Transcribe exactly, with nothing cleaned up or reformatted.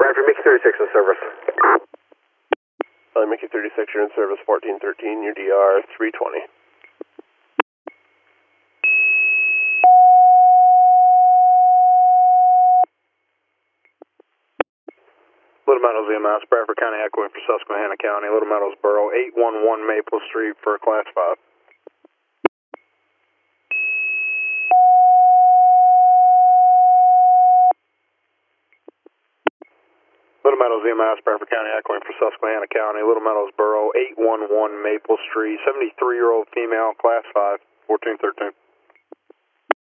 Roger, Mickey thirty-six in service. Uh, Mickey thirty-six, you're in service, fourteen thirteen, your D R three twenty. Little Meadows E M S, Bradford County echoing for Susquehanna County, Little Meadows Borough, eight one one Maple Street for Class five. Little Meadows E M S, Bradford County echoing for Susquehanna County, Little Meadows Borough, eight one one Maple Street, seventy-three-year-old female, Class five, fourteen thirteen.